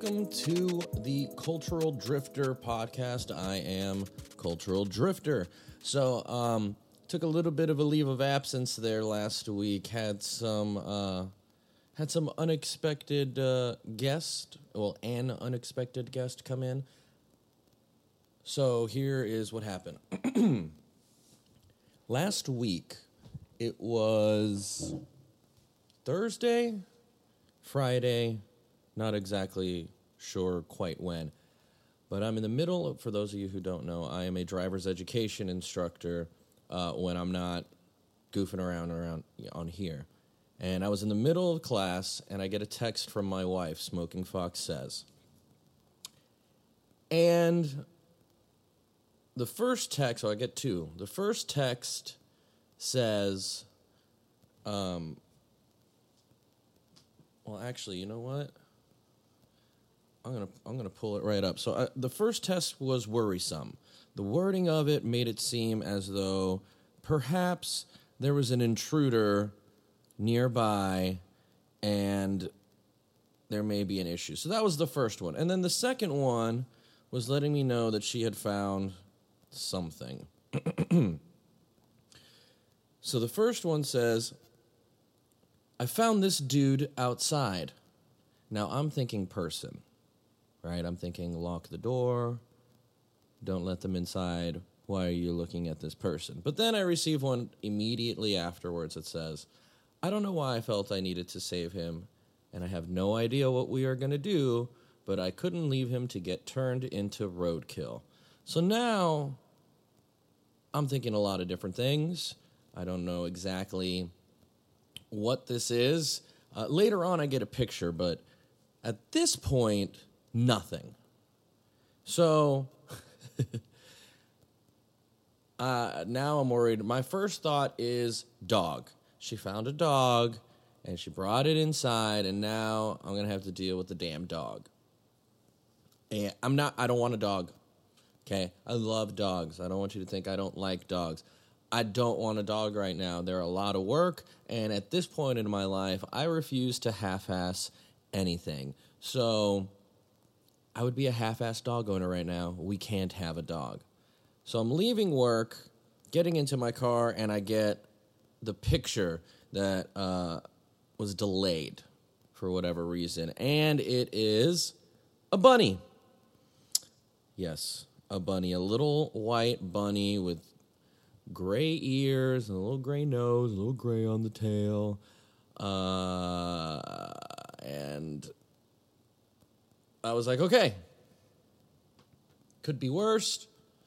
welcome to the Cultural Drifter podcast. I am Cultural Drifter. So, took a little bit of a leave of absence there last week. Had some unexpected an unexpected guest come in. So here is what happened. Last week, it was Thursday, Friday, not exactly sure quite when, but I'm in the middle, for those of you who don't know, I am a driver's education instructor when I'm not goofing around on here. And I was in the middle of class, and I get a text from my wife, Smoking Fox Says. And the first text, I get two. The first text says, well, actually, you know what? I'm gonna pull it right up. So the first text was worrisome. The wording of it made it seem as though perhaps there was an intruder nearby and there may be an issue. So that was the first one. And then the second one was letting me know that she had found something. So the first one says, I found this dude outside. Now I'm thinking person, right? I'm thinking lock the door, don't let them inside. Why are you looking at this person? But then I receive one immediately afterwards that says, I don't know why I felt I needed to save him, and I have no idea what we are going to do, but I couldn't leave him to get turned into roadkill. So now I'm thinking a lot of different things. I don't know exactly what this is. Later on, I get a picture, but at this point, nothing. So now I'm worried. My first thought is dog. She found a dog, and she brought it inside, and now I'm going to have to deal with the damn dog. And I don't want a dog, okay? I love dogs. I don't want you to think I don't like dogs. I don't want a dog right now. They're a lot of work, and at this point in my life, I refuse to half-ass anything. So I would be a half-ass dog owner right now. We can't have a dog. So I'm leaving work, getting into my car, and I get the picture that was delayed for whatever reason, and it is a bunny. Yes, a bunny, a little white bunny with gray ears and a little gray nose, a little gray on the tail, and I was like, okay, could be worse,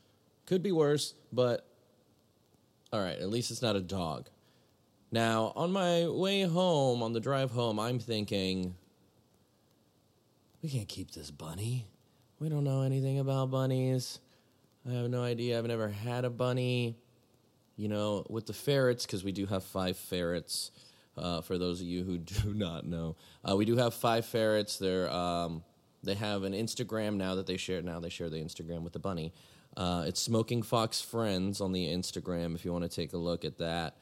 but all right, at least it's not a dog. Now, on my way home, on the drive home, I'm thinking, we can't keep this bunny. We don't know anything about bunnies. I have no idea. I've never had a bunny. You know, with the ferrets, because we do have 5 ferrets, for those of you who do not know. We do have 5 ferrets. They have an Instagram now that they share. Now they share the Instagram with the bunny. It's Smoking Fox Friends on the Instagram if you want to take a look at that.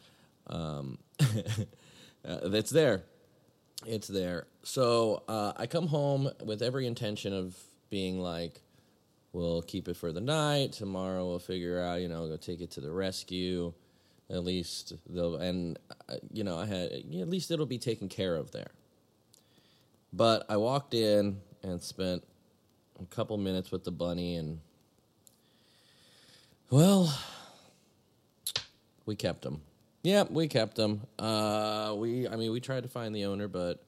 It's there. It's there. So I come home with every intention of being like, we'll keep it for the night. Tomorrow we'll figure out, go take it to the rescue. At least at least it'll be taken care of there. But I walked in and spent a couple minutes with the bunny, and well, we kept him. Yeah, we kept him. We tried to find the owner, but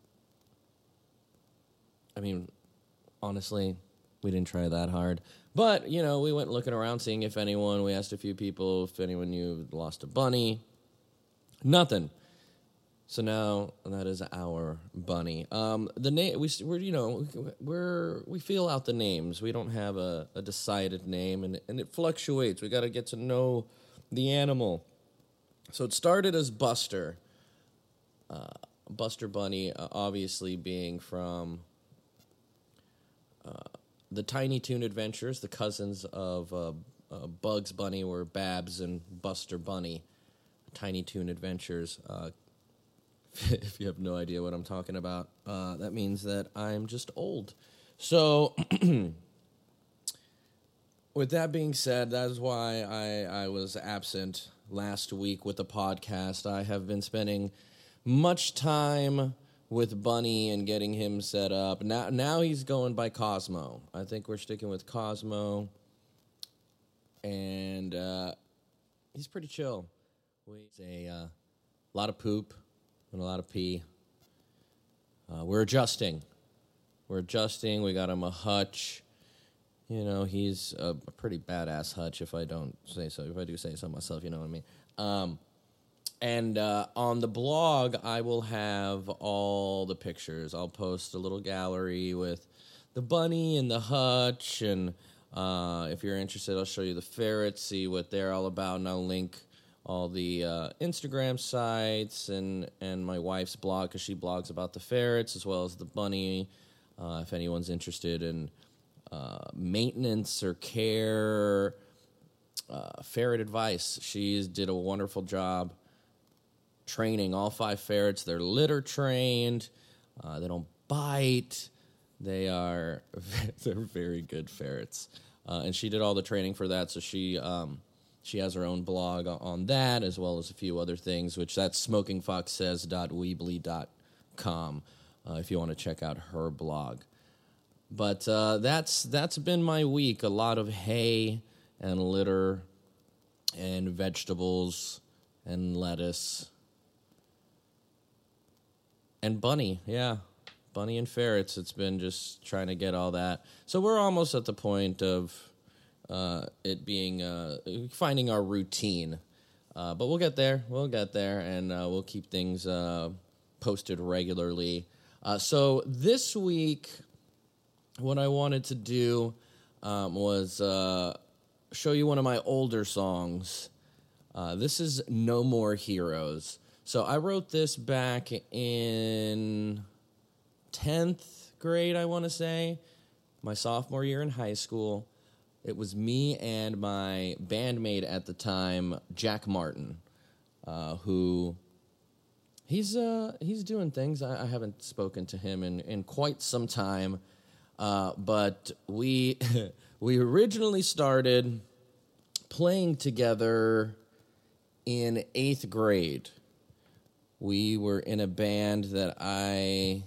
honestly, we didn't try that hard. But, we went looking around, seeing if anyone, we asked a few people if anyone knew lost a bunny. Nothing. So now that is our bunny. The name, we feel out the names. We don't have a decided name, and it fluctuates. We got to get to know the animal. So it started as Buster. Buster Bunny, obviously being from the Tiny Toon Adventures. The cousins of Bugs Bunny were Babs and Buster Bunny. Tiny Toon Adventures. If you have no idea what I'm talking about, that means that I'm just old. So, with that being said, that is why I was absent last week with the podcast. I have been spending much time with Bunny and getting him set up. Now he's going by Cosmo. I think we're sticking with Cosmo. And he's pretty chill. It's a lot of poop and a lot of pee. We're adjusting. We got him a hutch. You know, he's a pretty badass hutch, if I don't say so. If I do say so myself, you know what I mean. And on the blog, I will have all the pictures. I'll post a little gallery with the bunny and the hutch. And if you're interested, I'll show you the ferrets, see what they're all about. And I'll link all the Instagram sites and my wife's blog, because she blogs about the ferrets as well as the bunny. If anyone's interested in maintenance or care, ferret advice. She did a wonderful job training all 5 ferrets. They're litter trained. They don't bite. They're very good ferrets. And she did all the training for that, so she has her own blog on that, as well as a few other things, which that's smokingfoxsays.weebly.com if you want to check out her blog. But that's been my week. A lot of hay and litter and vegetables and lettuce and bunny. Yeah, bunny and ferrets. It's been just trying to get all that. So we're almost at the point of it being finding our routine. But we'll get there. And we'll keep things posted regularly. So this week, what I wanted to do was show you one of my older songs. This is No More Heroes. So I wrote this back in 10th grade, I want to say, my sophomore year in high school. It was me and my bandmate at the time, Jack Martin, who he's doing things. I haven't spoken to him in quite some time. But we we originally started playing together in 8th grade. We were in a band that I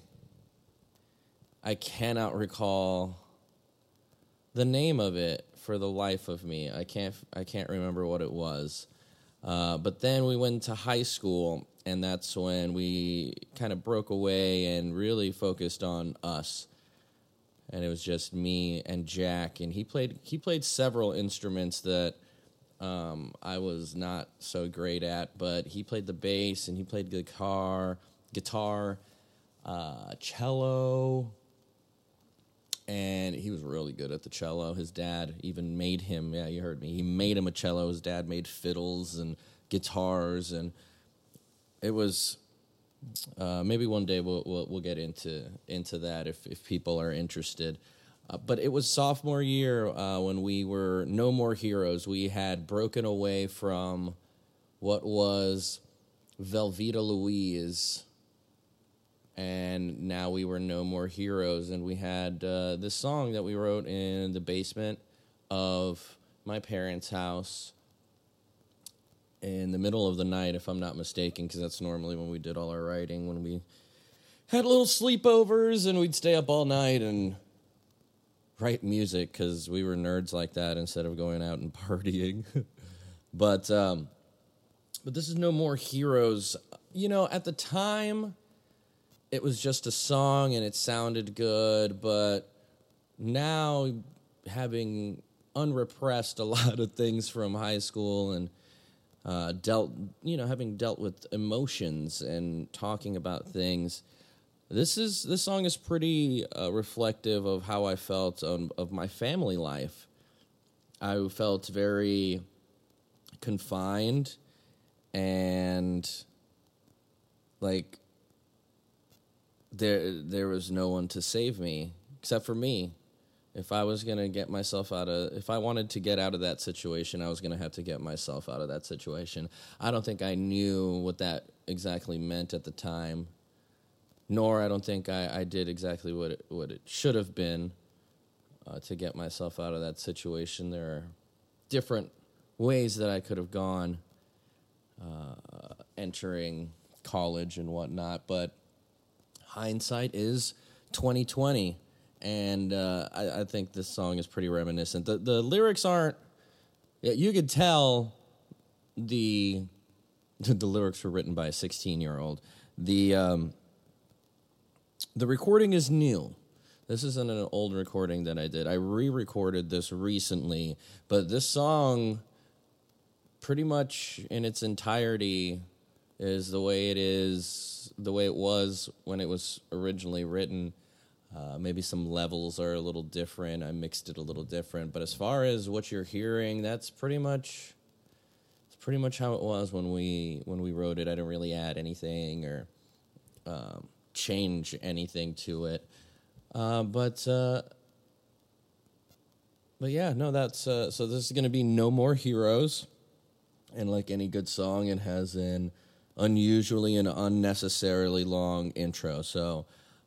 cannot recall the name of it for the life of me. I can't remember what it was. But then we went to high school, and that's when we kind of broke away and really focused on us. And it was just me and Jack, and he played several instruments that I was not so great at, but he played the bass and he played guitar, cello, and he was really good at the cello. His dad even made him, yeah, you heard me, he made him a cello. His dad made fiddles and guitars, and it was... maybe one day we'll get into that if people are interested. But it was sophomore year when we were No More Heroes. We had broken away from what was Velveeta Louise, and now we were No More Heroes. And we had this song that we wrote in the basement of my parents' house in the middle of the night, if I'm not mistaken, because that's normally when we did all our writing, when we had little sleepovers and we'd stay up all night and write music, because we were nerds like that instead of going out and partying. But this is No More Heroes. You know, at the time, it was just a song and it sounded good, but now, having unrepressed a lot of things from high school and having dealt with emotions and talking about things, this song is pretty reflective of how I felt of my family life. I felt very confined and like there was no one to save me except for me. If I was going to if I wanted to get out of that situation, I was going to have to get myself out of that situation. I don't think I knew what that exactly meant at the time, nor I don't think I did exactly what it should have been. to get myself out of that situation. There are different ways that I could have gone entering college and whatnot, but hindsight is 2020, and I think this song is pretty reminiscent. The lyrics aren't. You could tell the lyrics were written by a 16-year-old. The recording is new. This isn't an old recording that I did. I re-recorded this recently, but this song, pretty much in its entirety, is the way it was when it was originally written. Maybe some levels are a little different. I mixed it a little different, but as far as what you're hearing, that's pretty much how it was when we wrote it. I didn't really add anything or change anything to it. But yeah, no, that's so this is going to be No More Heroes, and like any good song, it has an unusually and unnecessarily long intro. So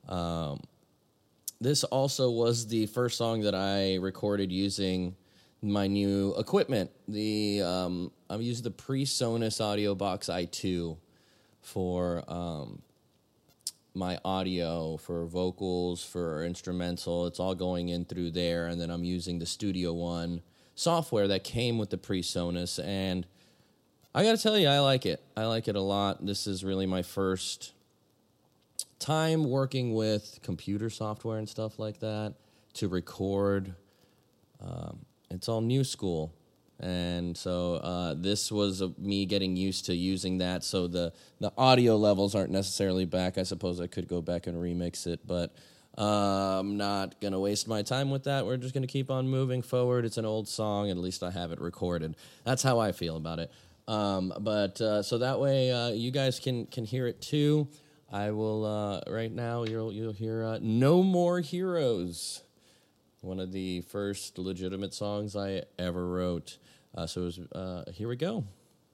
this also was the first song that I recorded using my new equipment. I used the PreSonus AudioBox i2 for my audio, for vocals, for instrumental. It's all going in through there, and then I'm using the Studio One software that came with the PreSonus, and I gotta tell you, I like it. I like it a lot. This is really my first time working with computer software and stuff like that to record. It's all new school. And so this was me getting used to using that. So the audio levels aren't necessarily back. I suppose I could go back and remix it, but I'm not going to waste my time with that. We're just going to keep on moving forward. It's an old song. At least I have it recorded. That's how I feel about it. But so that way you guys can hear it too. I will, right now, you'll hear No More Heroes, one of the first legitimate songs I ever wrote. So it was, here we go.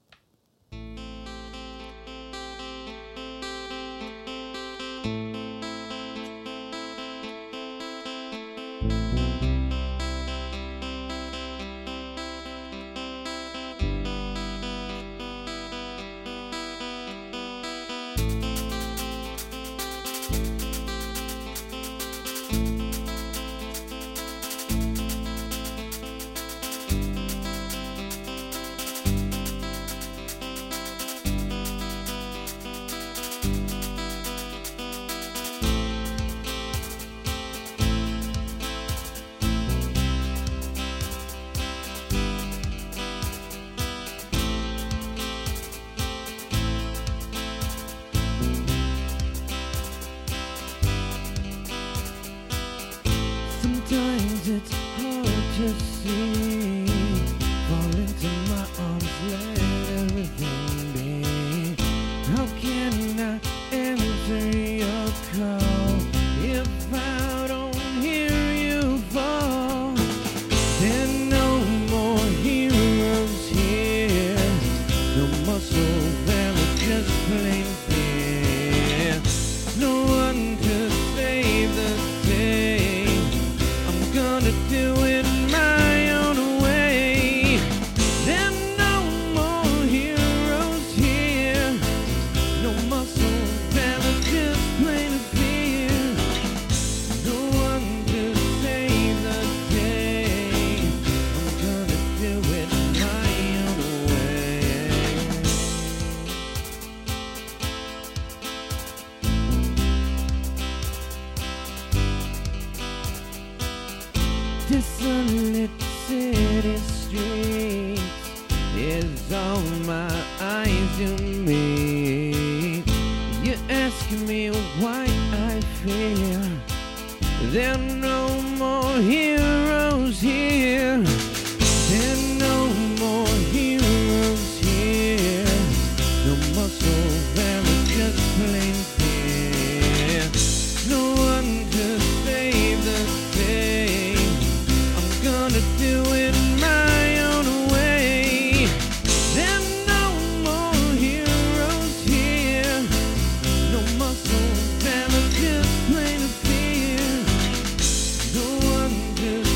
Sometimes it's hard to see. Fall into my arms, let everything be. How can I answer your call if I don't hear you fall? There are no more heroes here, no muscle valor, just plain fear. No one to save the day. Gonna do it my own way. There are no more heroes here, no muscle valor, just plain fear. No one to save the day. I'm gonna do it my own way. Desolate city streets is all my eyes do meet. You ask me why I fear. There are no more heroes here. There are no more heroes here. No muscle valor, just plain fear. No one to save the day. Gonna do it my own way. There are no more heroes here, no muscle valor, just plain fear. No one to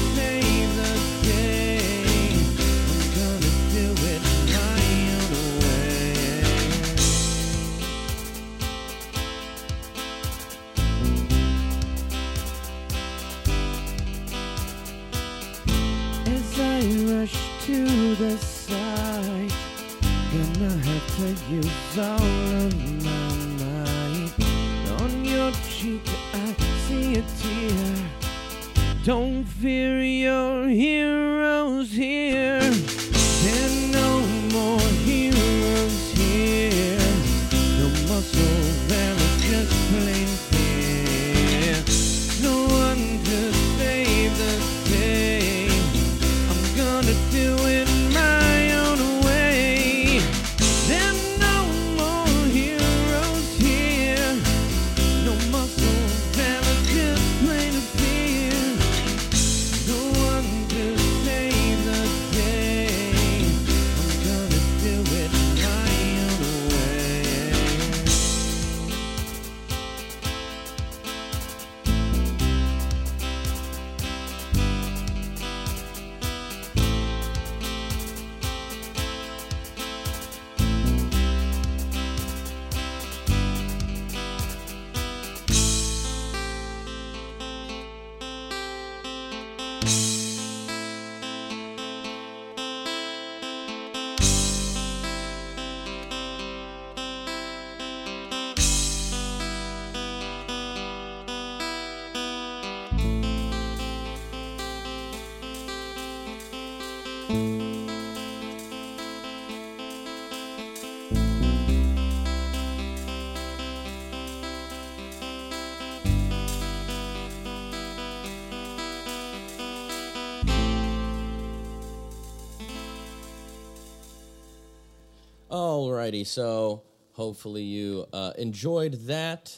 to the side. Gonna have to use all of my might. On your cheek I see a tear. Don't fear, your heroes here. There are no more heroes here. No muscle, there is just plain fear. No one to save the day. I'm gonna do it my own way. There are no more heroes here. No muscle, there is just plain fear. No one to save the day. I'm gonna do it my own way. Alrighty, so hopefully you enjoyed that.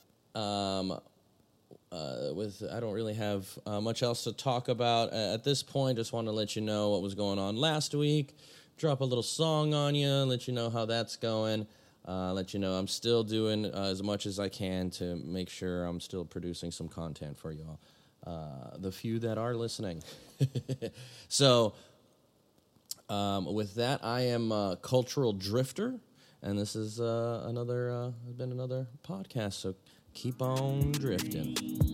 I don't really have much else to talk about at this point. Just want to let you know what was going on last week. Drop a little song on you, let you know how that's going. Let you know I'm still doing as much as I can to make sure I'm still producing some content for you all. The few that are listening. So, with that, I am Cultural Drifter, and this is been another podcast, so keep on drifting.